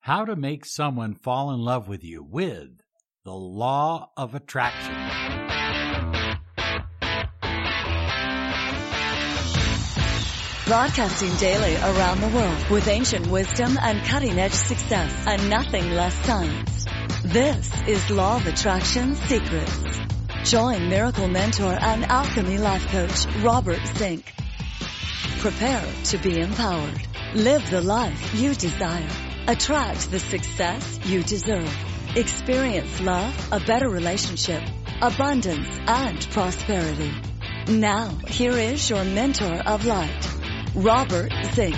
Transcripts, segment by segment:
How to make someone fall in love with you with the law of attraction. Broadcasting daily around the world with ancient wisdom and cutting-edge success and nothing less science. This is Law of Attraction Secrets. Join miracle mentor and alchemy life coach Robert Zink. Prepare to be empowered. Live the life you desire. Attract the success you deserve. Experience love, a better relationship, abundance, and prosperity. Now, here is your mentor of light, Robert Zink.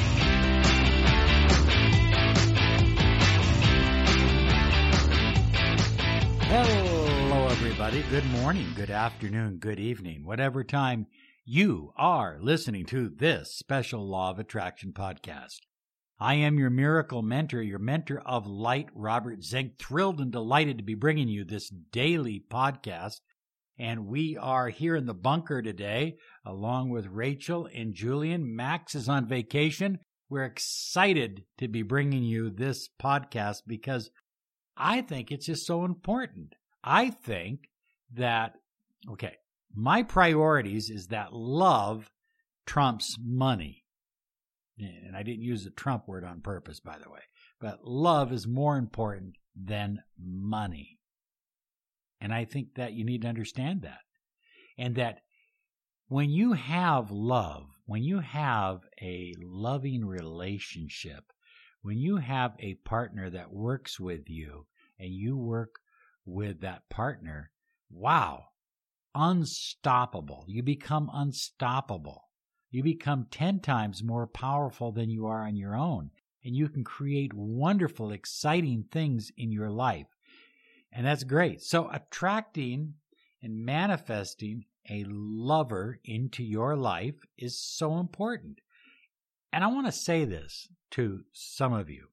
Hello, everybody. Good morning, good afternoon, good evening, whatever time you are listening to this special Law of Attraction podcast. I am your miracle mentor, your mentor of light, Robert Zink, thrilled and delighted to be bringing you this daily podcast. And we are here in the bunker today, along with Rachel and Julian. Max is on vacation. We're excited to be bringing you this podcast because I think it's just so important. I think that, my priorities is that love trumps money. And I didn't use the Trump word on purpose, by the way. But love is more important than money. And I think that you need to understand that. And that when you have love, when you have a loving relationship, when you have a partner that works with you and you work with that partner, wow, unstoppable. You become unstoppable. You become 10 times more powerful than you are on your own. And you can create wonderful, exciting things in your life. And that's great. So attracting and manifesting a lover into your life is so important. And I want to say this to some of you.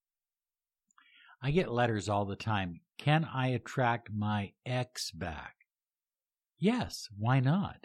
I get letters all the time. Can I attract my ex back? Yes, why not?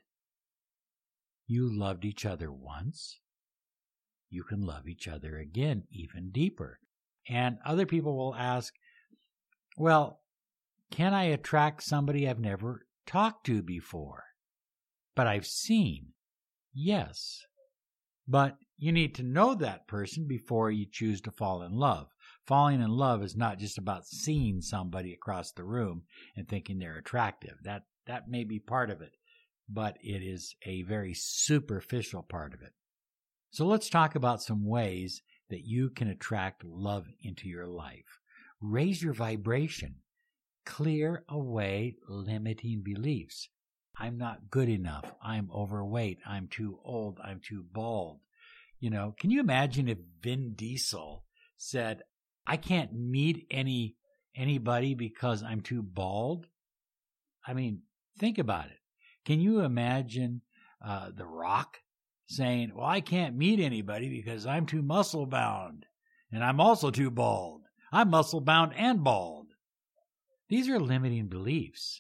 You loved each other once. You can love each other again, even deeper. And other people will ask, well, can I attract somebody I've never talked to before, but I've seen? Yes. But you need to know that person before you choose to fall in love. Falling in love is not just about seeing somebody across the room and thinking they're attractive. That may be part of it, but it is a very superficial part of it. So let's talk about some ways that you can attract love into your life. Raise your vibration. Clear away limiting beliefs. I'm not good enough. I'm overweight. I'm too old. I'm too bald. Can you imagine if Vin Diesel said, I can't meet anybody because I'm too bald? I mean, think about it. Can you imagine The Rock saying, well, I can't meet anybody because I'm too muscle bound and I'm also too bald. I'm muscle bound and bald. These are limiting beliefs.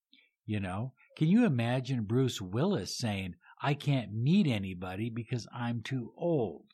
Can you imagine Bruce Willis saying, I can't meet anybody because I'm too old?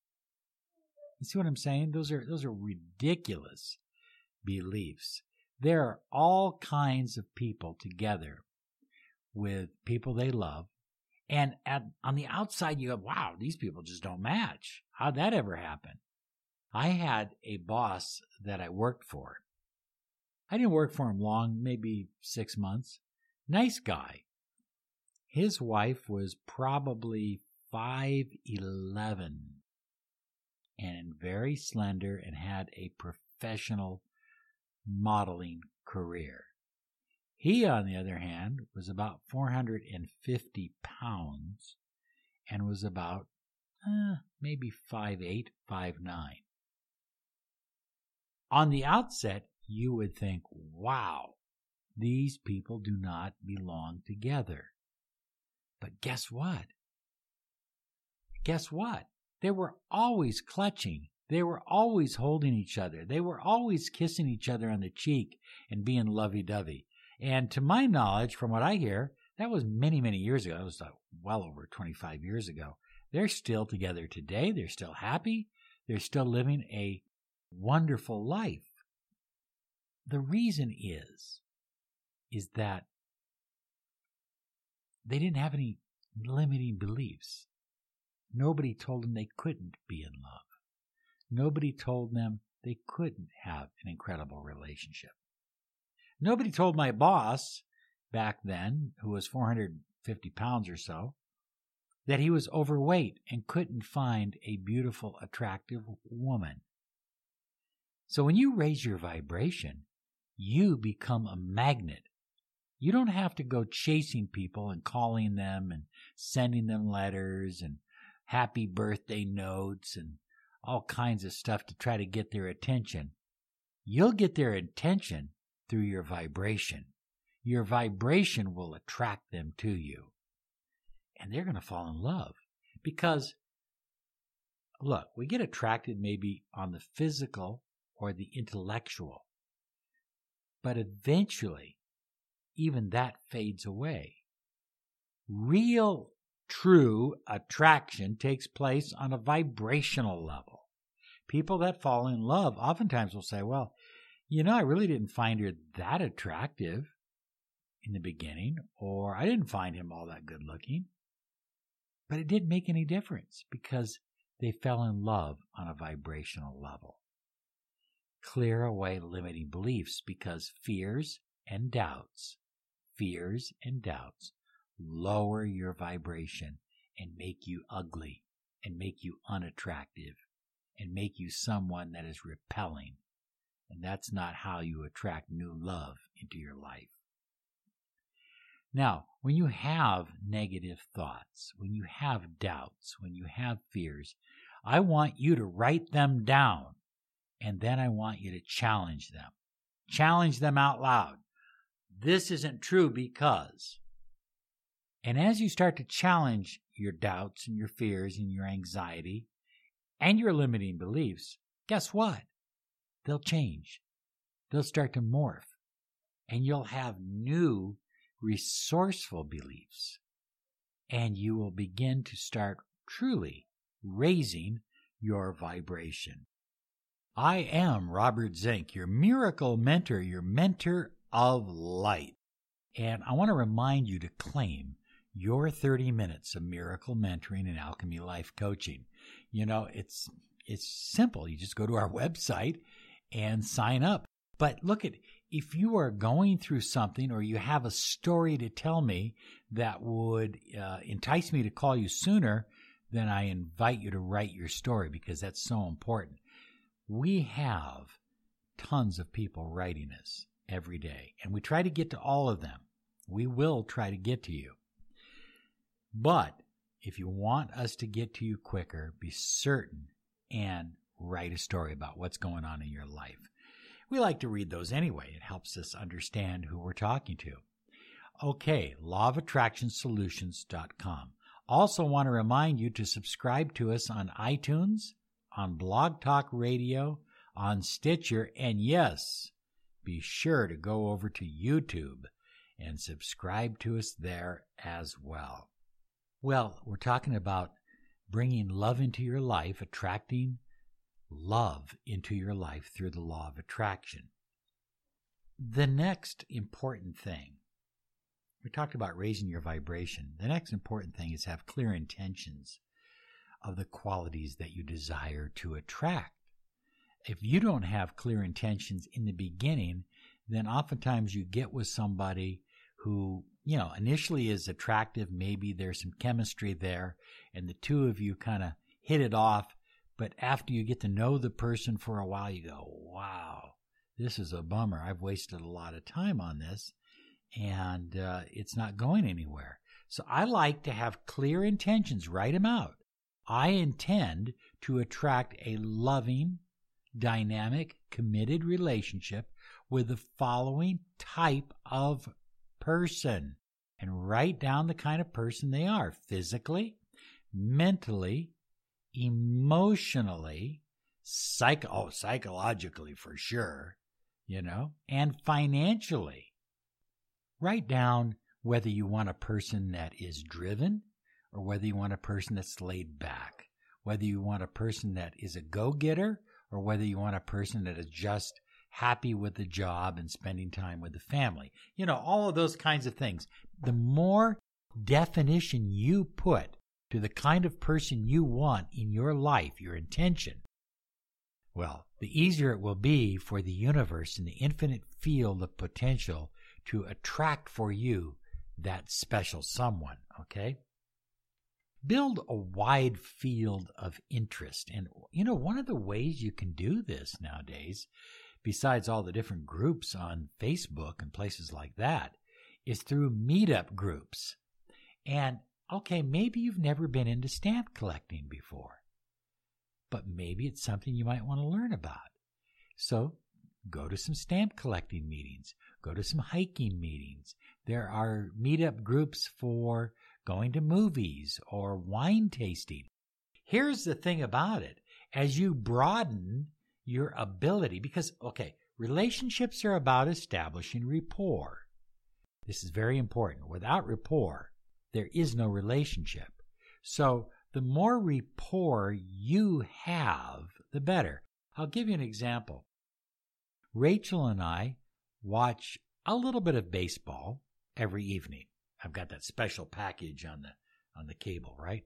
You see what I'm saying? Those are ridiculous beliefs. There are all kinds of people together with people they love. And on the outside, you go, wow, these people just don't match. How'd that ever happen? I had a boss that I worked for. I didn't work for him long, maybe 6 months. Nice guy. His wife was probably 5'11" and very slender and had a professional modeling career. He, on the other hand, was about 450 pounds and was about maybe 5'8", 5'9". On the outset, you would think, wow, these people do not belong together. But guess what? They were always clutching. They were always holding each other. They were always kissing each other on the cheek and being lovey-dovey. And to my knowledge, from what I hear, that was many, many years ago. That was well over 25 years ago. They're still together today. They're still happy. They're still living a wonderful life. The reason is that they didn't have any limiting beliefs. Nobody told them they couldn't be in love. Nobody told them they couldn't have an incredible relationship. Nobody told my boss back then, who was 450 pounds or so, that he was overweight and couldn't find a beautiful, attractive woman. So when you raise your vibration, you become a magnet. You don't have to go chasing people and calling them and sending them letters and happy birthday notes and all kinds of stuff to try to get their attention. You'll get their attention through your vibration. Your vibration will attract them to you. And they're going to fall in love. Because, look, we get attracted maybe on the physical or the intellectual. But eventually, even that fades away. Real, true attraction takes place on a vibrational level. People that fall in love oftentimes will say, well, I really didn't find her that attractive in the beginning, or I didn't find him all that good looking. But it didn't make any difference because they fell in love on a vibrational level. Clear away limiting beliefs, because fears and doubts lower your vibration and make you ugly and make you unattractive and make you someone that is repelling. And that's not how you attract new love into your life. Now, when you have negative thoughts, when you have doubts, when you have fears, I want you to write them down, and then I want you to challenge them. Challenge them out loud. This isn't true because. And as you start to challenge your doubts and your fears and your anxiety and your limiting beliefs, guess what? They'll change. They'll start to morph, and you'll have new resourceful beliefs, and you will begin to start truly raising your vibration. I am Robert Zink, your miracle mentor, your mentor of light. And I want to remind you to claim your 30 minutes of miracle mentoring and alchemy life coaching. It's simple. You just go to our website and sign up. But look if you are going through something or you have a story to tell me that would entice me to call you sooner, then I invite you to write your story, because that's so important. We have tons of people writing us every day, and we try to get to all of them. We will try to get to you. But if you want us to get to you quicker, be certain and write a story about what's going on in your life. We like to read those anyway. It helps us understand who we're talking to. Okay, lawofattractionsolutions.com. Also want to remind you to subscribe to us on iTunes, on Blog Talk Radio, on Stitcher, and yes, be sure to go over to YouTube and subscribe to us there as well. Well, we're talking about bringing love into your life, attracting love into your life through the law of attraction. The next important thing, we talked about raising your vibration. The next important thing is have clear intentions of the qualities that you desire to attract. If you don't have clear intentions in the beginning, then oftentimes you get with somebody who, initially is attractive. Maybe there's some chemistry there, and the two of you kind of hit it off. But after you get to know the person for a while, you go, wow, this is a bummer. I've wasted a lot of time on this, and it's not going anywhere. So I like to have clear intentions. Write them out. I intend to attract a loving, dynamic, committed relationship with the following type of person. And write down the kind of person they are: physically, mentally, emotionally, psychologically for sure, and financially. Write down whether you want a person that is driven or whether you want a person that's laid back, whether you want a person that is a go-getter or whether you want a person that is just happy with the job and spending time with the family. You know, all of those kinds of things. The more definition you put to the kind of person you want in your life, your intention, well, the easier it will be for the universe and the infinite field of potential to attract for you that special someone, okay? Build a wide field of interest. And, you know, one of the ways you can do this nowadays, besides all the different groups on Facebook and places like that, is through meetup groups. And, okay, maybe you've never been into stamp collecting before, but maybe it's something you might want to learn about. So go to some stamp collecting meetings. Go to some hiking meetings. There are meetup groups for going to movies or wine tasting. Here's the thing about it. As you broaden your ability, because, okay, relationships are about establishing rapport. This is very important. Without rapport, there is no relationship. So the more rapport you have, the better. I'll give you an example. Rachel and I watch a little bit of baseball every evening. I've got that special package on the cable, right?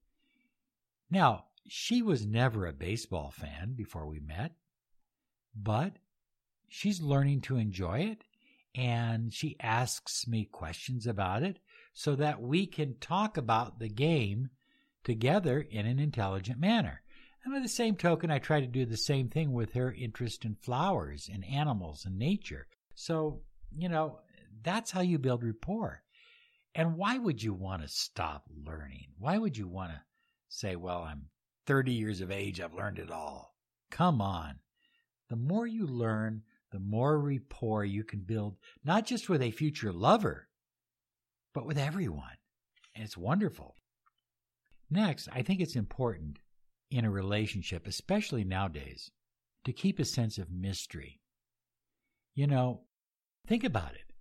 Now, she was never a baseball fan before we met, but she's learning to enjoy it, and she asks me questions about it so that we can talk about the game together in an intelligent manner. And by the same token, I try to do the same thing with her interest in flowers and animals and nature. So, you know, that's how you build rapport. And why would you want to stop learning? Why would you want to say, well, I'm 30 years of age, I've learned it all? Come on. The more you learn, the more rapport you can build, not just with a future lover, but with everyone. And it's wonderful. Next, I think it's important in a relationship, especially nowadays, to keep a sense of mystery. You know, think about it.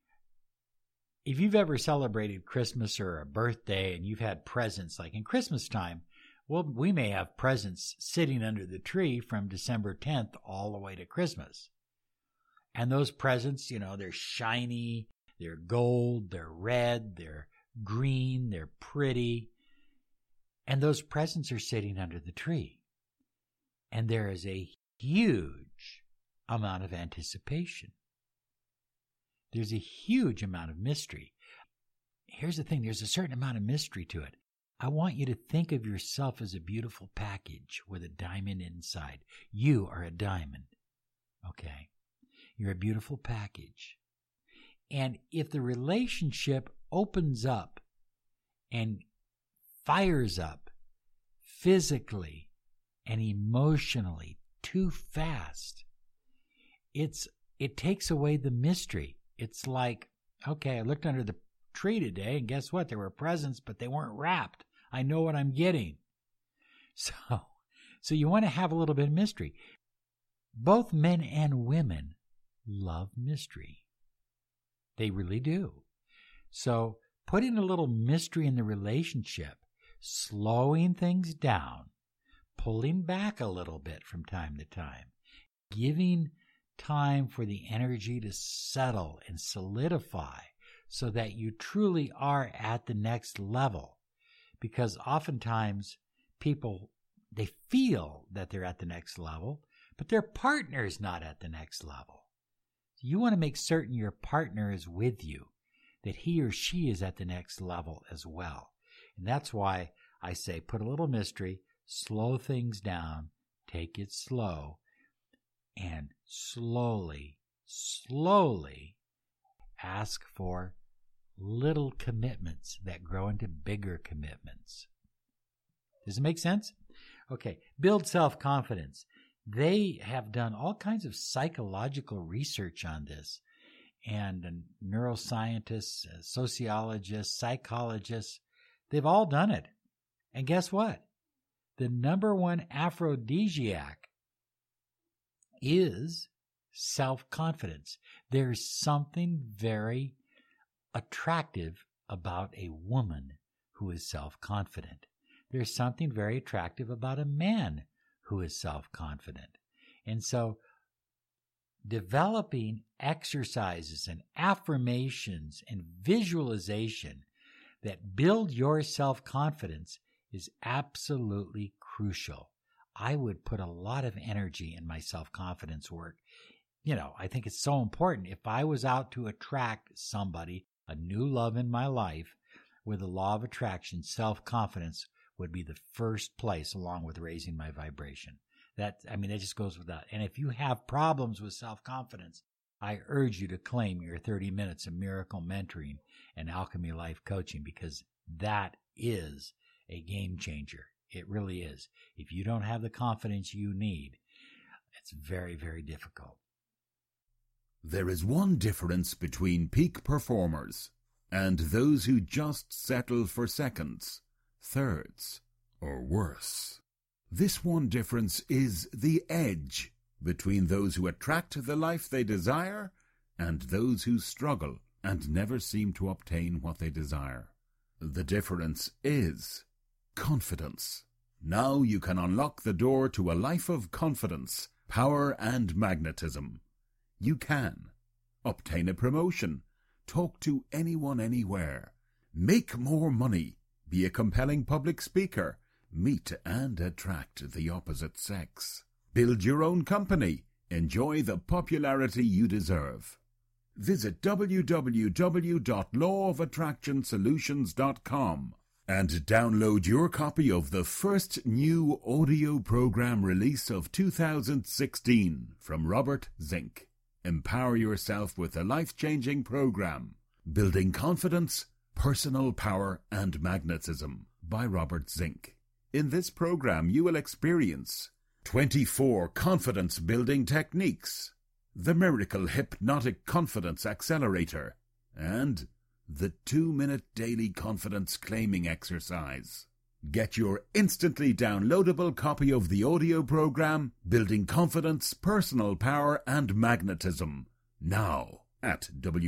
If you've ever celebrated Christmas or a birthday and you've had presents, like in Christmas time, well, we may have presents sitting under the tree from December 10th all the way to Christmas. And those presents, you know, they're shiny, they're gold, they're red, they're green, they're pretty. And those presents are sitting under the tree. And there is a huge amount of anticipation. There's a huge amount of mystery. Here's the thing, there's a certain amount of mystery to it. I want you to think of yourself as a beautiful package with a diamond inside. You are a diamond, okay? You're a beautiful package. And if the relationship opens up and fires up physically and emotionally too fast, it takes away the mystery. It's like, okay, I looked under the tree today, and guess what? There were presents, but they weren't wrapped. I know what I'm getting. So you want to have a little bit of mystery. Both men and women love mystery. They really do. So putting a little mystery in the relationship, slowing things down, pulling back a little bit from time to time, giving time for the energy to settle and solidify so that you truly are at the next level. Because oftentimes people, they feel that they're at the next level, but their partner is not at the next level. You want to make certain your partner is with you, that he or she is at the next level as well. And that's why I say put a little mystery, slow things down, take it slow, and slowly ask for little commitments that grow into bigger commitments. Does it make sense? Okay, build self-confidence. They have done all kinds of psychological research on this, and neuroscientists, sociologists, psychologists, they've all done it. And guess what? The number one aphrodisiac is self-confidence. There's something very attractive about a woman who is self-confident. There's something very attractive about a man who is self-confident. And so developing exercises and affirmations and visualization that build your self-confidence is absolutely crucial. I would put a lot of energy in my self-confidence work. I think it's so important. If I was out to attract somebody, a new love in my life, with the law of attraction, self-confidence would be the first place, along with raising my vibration. That just goes without. And if you have problems with self-confidence, I urge you to claim your 30 minutes of miracle mentoring and alchemy life coaching, because that is a game changer. It really is. If you don't have the confidence you need, it's very, very difficult. There is one difference between peak performers and those who just settle for seconds, thirds, or worse. This one difference is the edge between those who attract the life they desire and those who struggle and never seem to obtain what they desire. The difference is confidence. Now you can unlock the door to a life of confidence, power, and magnetism. You can obtain a promotion, talk to anyone anywhere, make more money, be a compelling public speaker, meet and attract the opposite sex, build your own company, enjoy the popularity you deserve. Visit www.lawofattractionsolutions.com and download your copy of the first new audio program release of 2016 from Robert Zink. Empower yourself with a life-changing program, Building Confidence, Personal Power, and Magnetism by Robert Zink. In this program, you will experience 24 confidence-building techniques, the Miracle Hypnotic Confidence Accelerator, and the 2-minute daily confidence claiming exercise. Get your instantly downloadable copy of the audio program, Building Confidence, Personal Power, and Magnetism, now at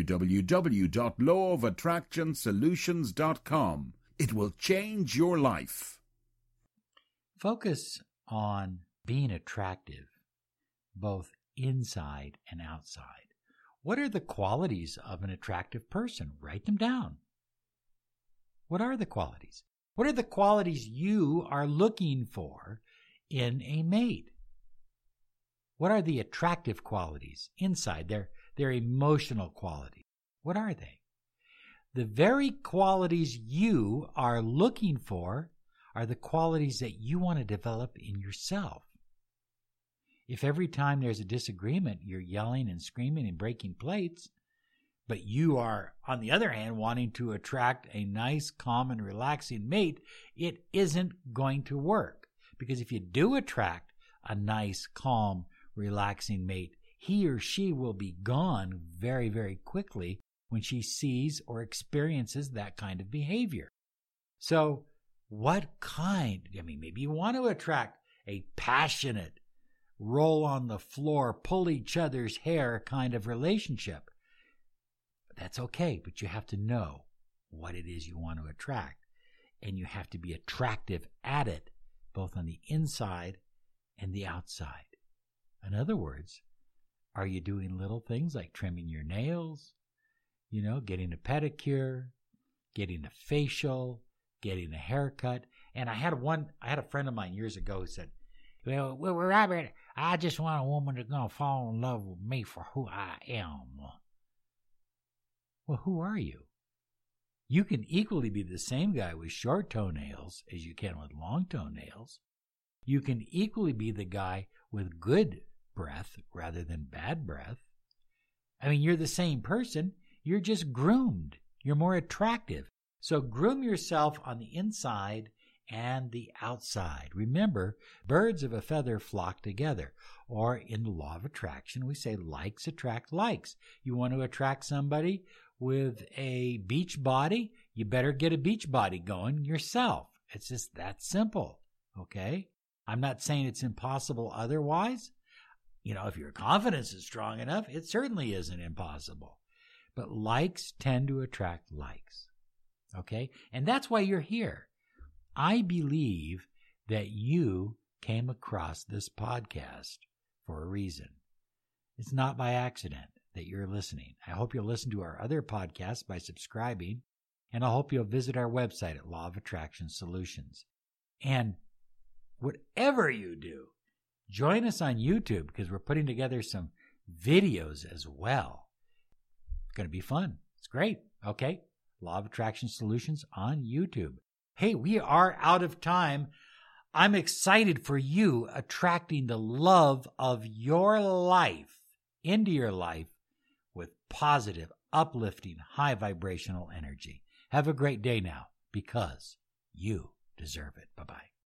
www.lawofattractionsolutions.com. It will change your life. Focus on being attractive, both inside and outside. What are the qualities of an attractive person? Write them down. What are the qualities? What are the qualities you are looking for in a mate? What are the attractive qualities inside? Their emotional qualities. What are they? The very qualities you are looking for are the qualities that you want to develop in yourself. If every time there's a disagreement, you're yelling and screaming and breaking plates, but you are, on the other hand, wanting to attract a nice, calm, and relaxing mate, it isn't going to work. Because if you do attract a nice, calm, relaxing mate, he or she will be gone very, very quickly when she sees or experiences that kind of behavior. So what kind? Maybe you want to attract a passionate, roll on the floor, pull each other's hair kind of relationship. That's okay, but you have to know what it is you want to attract. And you have to be attractive at it, both on the inside and the outside. In other words, are you doing little things like trimming your nails, getting a pedicure, getting a facial, getting a haircut? And I had a friend of mine years ago who said, well, Robert, I just want a woman that's going to fall in love with me for who I am. Well, who are you? You can equally be the same guy with short toenails as you can with long toenails. You can equally be the guy with good breath rather than bad breath. You're the same person. You're just groomed. You're more attractive. So groom yourself on the inside and the outside. Remember, birds of a feather flock together. Or in the law of attraction, we say likes attract likes. You want to attract somebody with a beach body, you better get a beach body going yourself. It's just that simple, okay? I'm not saying it's impossible otherwise. If your confidence is strong enough, it certainly isn't impossible. But likes tend to attract likes, okay? And that's why you're here. I believe that you came across this podcast for a reason. It's not by accident that you're listening. I hope you'll listen to our other podcasts by subscribing, and I hope you'll visit our website at Law of Attraction Solutions. And whatever you do, join us on YouTube because we're putting together some videos as well. It's going to be fun. It's great. Okay. Law of Attraction Solutions on YouTube. Hey, we are out of time. I'm excited for you attracting the love of your life into your life with positive, uplifting, high vibrational energy. Have a great day now because you deserve it. Bye-bye.